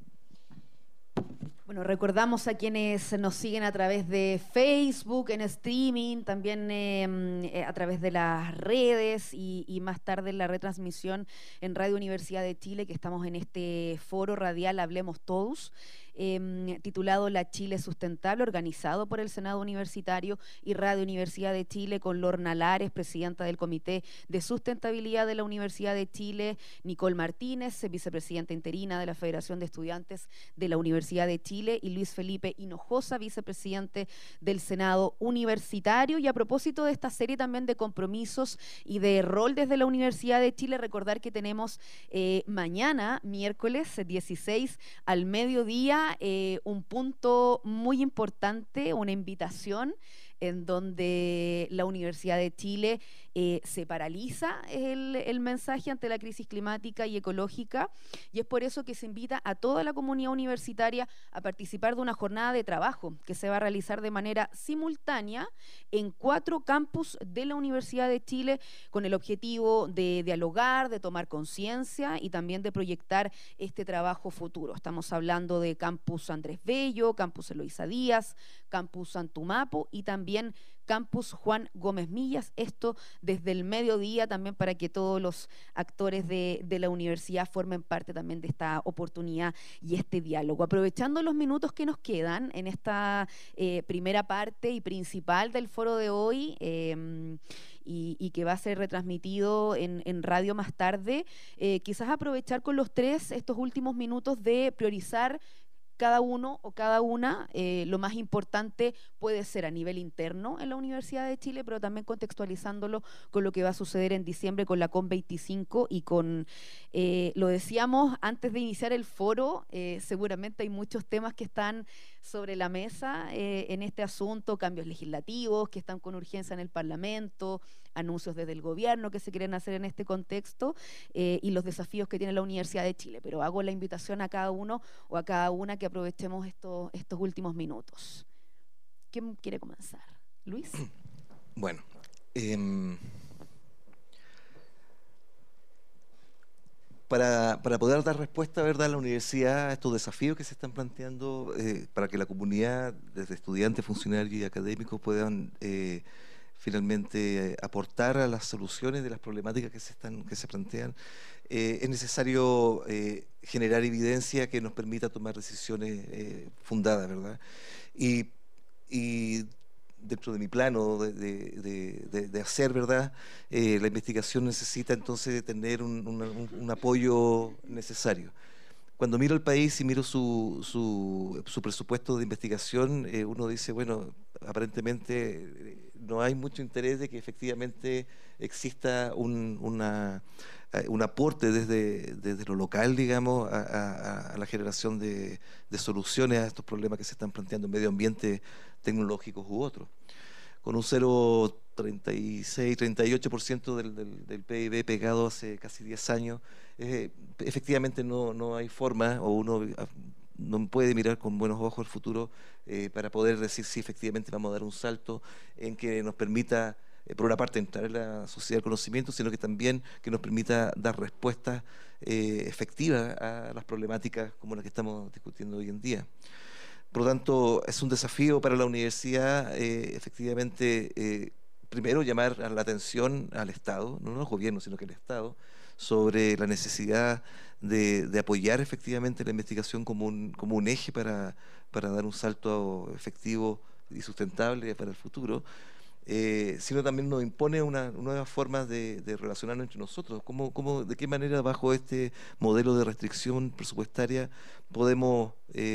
Bueno, recordamos a quienes nos siguen a través de Facebook, en streaming, también a través de las redes, y más tarde en la retransmisión en Radio Universidad de Chile, que estamos en este foro radial Hablemos Todos, titulado La Chile Sustentable, organizado por el Senado Universitario y Radio Universidad de Chile, con Lorna Lares, presidenta del Comité de Sustentabilidad de la Universidad de Chile, Nicole Martínez, vicepresidenta interina de la Federación de Estudiantes de la Universidad de Chile, y Luis Felipe Hinojosa, vicepresidente del Senado Universitario. Y a propósito de esta serie también de compromisos y de rol desde la Universidad de Chile, recordar que tenemos mañana, miércoles 16 al mediodía, un punto muy importante, una invitación en donde la Universidad de Chile se paraliza el mensaje ante la crisis climática y ecológica, y es por eso que se invita a toda la comunidad universitaria a participar de una jornada de trabajo que se va a realizar de manera simultánea en 4 campus de la Universidad de Chile, con el objetivo de dialogar, de tomar conciencia y también de proyectar este trabajo futuro. Estamos hablando de Campus Andrés Bello, Campus Eloísa Díaz, Campus Antumapo y también Campus Juan Gómez Millas, esto desde el mediodía, también para que todos los actores de la universidad formen parte también de esta oportunidad y este diálogo. Aprovechando los minutos que nos quedan en esta primera parte y principal del foro de hoy, y que va a ser retransmitido en radio más tarde, quizás aprovechar con los tres estos últimos minutos de priorizar cada uno o cada una. Lo más importante puede ser a nivel interno en la Universidad de Chile, pero también contextualizándolo con lo que va a suceder en diciembre con la COP25 y con, lo decíamos antes de iniciar el foro, seguramente hay muchos temas que están sobre la mesa en este asunto, cambios legislativos que están con urgencia en el Parlamento, anuncios desde el gobierno que se quieren hacer en este contexto, y los desafíos que tiene la Universidad de Chile. Pero hago la invitación a cada uno o a cada una que aprovechemos estos últimos minutos. ¿Quién quiere comenzar? ¿Luis? Bueno, para poder dar respuesta, ¿verdad?, a la universidad, a estos desafíos que se están planteando, para que la comunidad, desde estudiantes, funcionarios y académicos, puedan finalmente aportar a las soluciones de las problemáticas que se plantean, es necesario generar evidencia que nos permita tomar decisiones fundadas, ¿verdad? Y dentro de mi plano de hacer, ¿verdad? La investigación necesita entonces tener un apoyo necesario. Cuando miro el país y miro su presupuesto de investigación, uno dice, bueno, aparentemente no hay mucho interés de que efectivamente exista un aporte desde lo local, digamos, a la generación de soluciones a estos problemas que se están planteando en medio ambiente, tecnológicos u otros. Con un 0,36, 38% del PIB pegado hace casi 10 años, efectivamente no hay forma, o uno no puede mirar con buenos ojos el futuro para poder decir si efectivamente vamos a dar un salto en que nos permita, por una parte, entrar en la sociedad del conocimiento, sino que también que nos permita dar respuestas efectivas a las problemáticas como las que estamos discutiendo hoy en día. Por lo tanto, es un desafío para la universidad, efectivamente, primero llamar a la atención al Estado, no los gobiernos, sino que el Estado, sobre la necesidad de apoyar efectivamente la investigación como un eje para dar un salto efectivo y sustentable para el futuro, sino también nos impone nuevas formas de relacionarnos entre nosotros. ¿De qué manera bajo este modelo de restricción presupuestaria podemos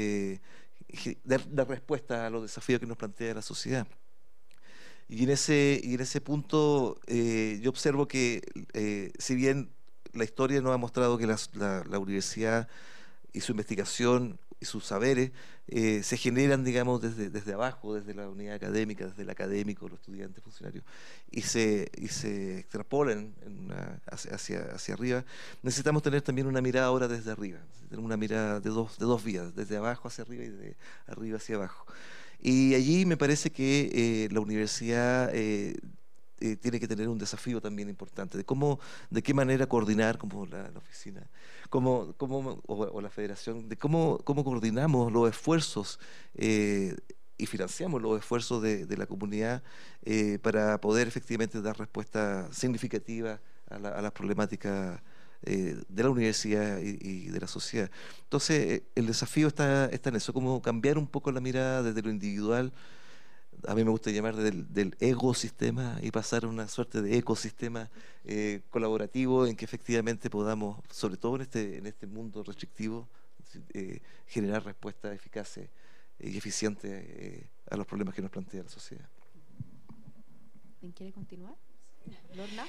dar respuesta a los desafíos que nos plantea la sociedad? Y en ese punto yo observo que si bien la historia nos ha mostrado que la universidad y su investigación y sus saberes se generan, digamos, desde abajo, desde la unidad académica, desde el académico, los estudiantes, funcionarios, y se extrapolan hacia arriba, necesitamos tener también una mirada ahora desde arriba, tener una mirada de dos vías, desde abajo hacia arriba y de arriba hacia abajo. Y allí me parece que la universidad tiene que tener un desafío también importante de qué manera coordinar, como la oficina, o la federación, de cómo coordinamos los esfuerzos y financiamos los esfuerzos de la comunidad para poder efectivamente dar respuesta significativa a las problemáticas de la universidad y de la sociedad. Entonces, el desafío está en eso, como cambiar un poco la mirada desde lo individual. A mí me gusta llamar del ecosistema y pasar a una suerte de ecosistema colaborativo en que efectivamente podamos, sobre todo en este mundo restrictivo, generar respuestas eficaces y eficientes a los problemas que nos plantea la sociedad. ¿Quién quiere continuar? Lorna.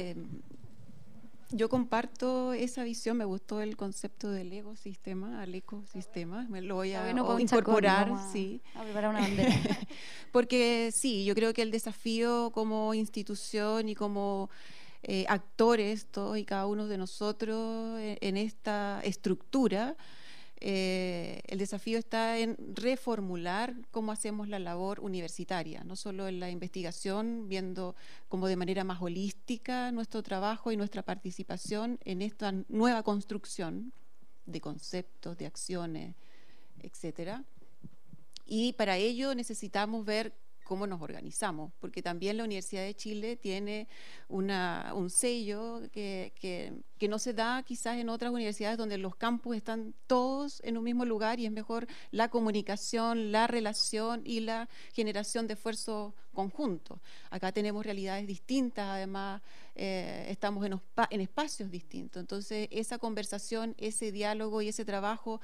Yo comparto esa visión, me gustó el concepto del ecosistema, al ecosistema, me lo voy a incorporar, sí. A preparar una bandera. Porque sí, yo creo que el desafío como institución y como actores, todos y cada uno de nosotros en esta estructura, el desafío está en reformular cómo hacemos la labor universitaria, no solo en la investigación, viendo como de manera más holística nuestro trabajo y nuestra participación en esta nueva construcción de conceptos, de acciones, etcétera. Y para ello necesitamos ver cómo nos organizamos, porque también la Universidad de Chile tiene un sello que no se da quizás en otras universidades donde los campus están todos en un mismo lugar y es mejor la comunicación, la relación y la generación de esfuerzos conjuntos. Acá tenemos realidades distintas, además estamos en espacios distintos, entonces esa conversación, ese diálogo y ese trabajo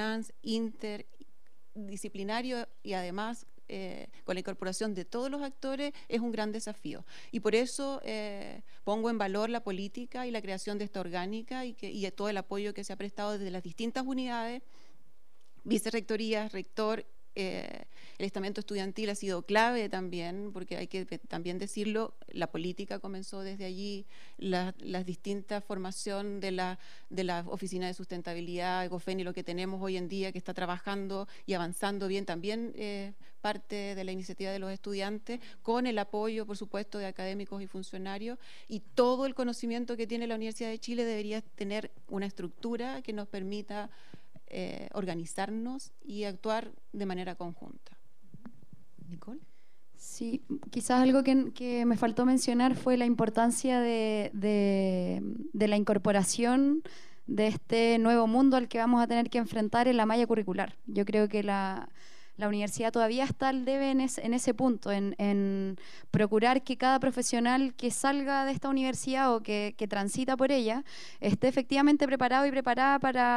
interdisciplinario y además con la incorporación de todos los actores es un gran desafío. Y por eso pongo en valor la política y la creación de esta orgánica y todo el apoyo que se ha prestado desde las distintas unidades, vicerrectorías, rector. El estamento estudiantil ha sido clave también, porque hay que también decirlo, la política comenzó desde allí, las distintas formación de la Oficina de Sustentabilidad, ECOFEN, y lo que tenemos hoy en día que está trabajando y avanzando bien, también parte de la iniciativa de los estudiantes, con el apoyo, por supuesto, de académicos y funcionarios, y todo el conocimiento que tiene la Universidad de Chile debería tener una estructura que nos permita organizarnos y actuar de manera conjunta. Nicole. Sí, quizás algo que me faltó mencionar fue la importancia de la incorporación de este nuevo mundo al que vamos a tener que enfrentar en la malla curricular. Yo creo que la universidad todavía está al debe en ese punto, en procurar que cada profesional que salga de esta universidad o que transita por ella esté efectivamente preparado y preparada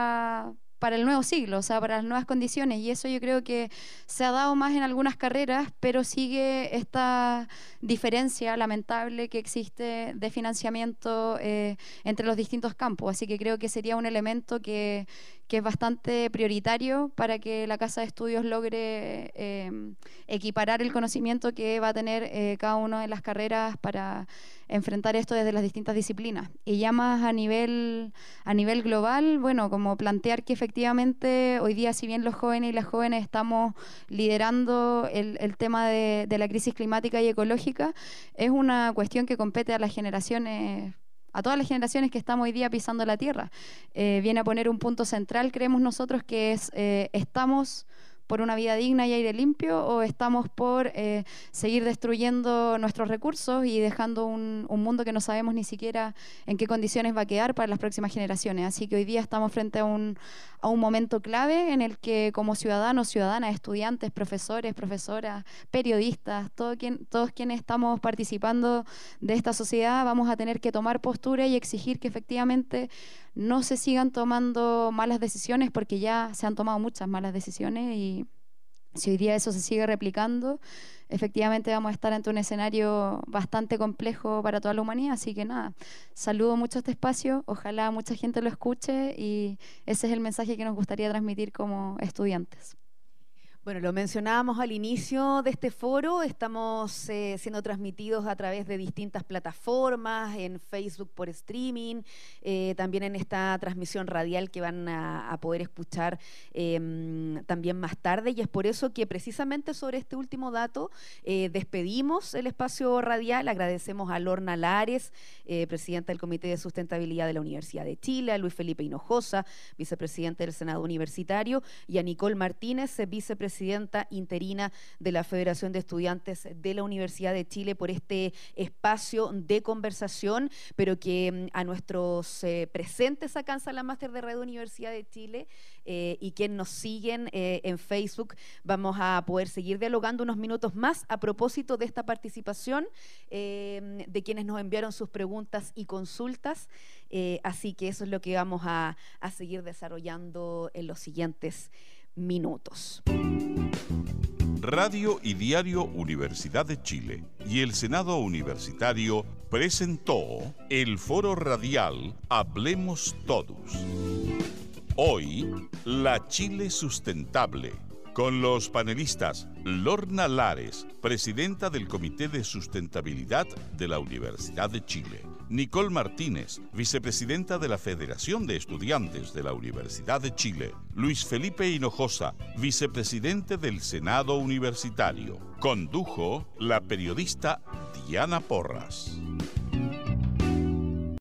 para el nuevo siglo, o sea, para las nuevas condiciones. Y eso yo creo que se ha dado más en algunas carreras, pero sigue esta diferencia lamentable que existe de financiamiento entre los distintos campos. Así que creo que sería un elemento que es bastante prioritario para que la Casa de Estudios logre equiparar el conocimiento que va a tener cada una de las carreras para enfrentar esto desde las distintas disciplinas. Y ya más a nivel global, bueno, como plantear que efectivamente hoy día, si bien los jóvenes y las jóvenes estamos liderando el tema de la crisis climática y ecológica, es una cuestión que compete a las generaciones, a todas las generaciones que estamos hoy día pisando la tierra. Viene a poner un punto central, creemos nosotros, que es ¿estamos por una vida digna y aire limpio o estamos por seguir destruyendo nuestros recursos y dejando un mundo que no sabemos ni siquiera en qué condiciones va a quedar para las próximas generaciones? Así que hoy día estamos frente a un momento clave en el que como ciudadanos, ciudadanas, estudiantes, profesores, profesoras, periodistas, todos quienes estamos participando de esta sociedad vamos a tener que tomar postura y exigir que efectivamente no se sigan tomando malas decisiones, porque ya se han tomado muchas malas decisiones y si hoy día eso se sigue replicando, efectivamente vamos a estar ante un escenario bastante complejo para toda la humanidad. Así que nada, saludo mucho este espacio, ojalá mucha gente lo escuche y ese es el mensaje que nos gustaría transmitir como estudiantes. Bueno, lo mencionábamos al inicio de este foro, estamos siendo transmitidos a través de distintas plataformas, en Facebook por streaming, también en esta transmisión radial que van a poder escuchar también más tarde, y es por eso que precisamente sobre este último dato despedimos el espacio radial. Agradecemos a Lorna Lares, presidenta del Comité de Sustentabilidad de la Universidad de Chile, a Luis Felipe Hinojosa, vicepresidente del Senado Universitario, y a Nicole Martínez, vicepresidenta interina de la Federación de Estudiantes de la Universidad de Chile, por este espacio de conversación, pero que a nuestros presentes acá en Sala Máster de Radio Universidad de Chile y quienes nos siguen en Facebook, vamos a poder seguir dialogando unos minutos más a propósito de esta participación de quienes nos enviaron sus preguntas y consultas, así que eso es lo que vamos a seguir desarrollando en los siguientes minutos. Radio y Diario Universidad de Chile y el Senado Universitario presentó el foro radial Hablemos Todos. Hoy, la Chile sustentable, con los panelistas Lorna Lares, presidenta del Comité de Sustentabilidad de la Universidad de Chile, Nicole Martínez, vicepresidenta de la Federación de Estudiantes de la Universidad de Chile, Luis Felipe Hinojosa, vicepresidente del Senado Universitario. Condujo la periodista Diana Porras.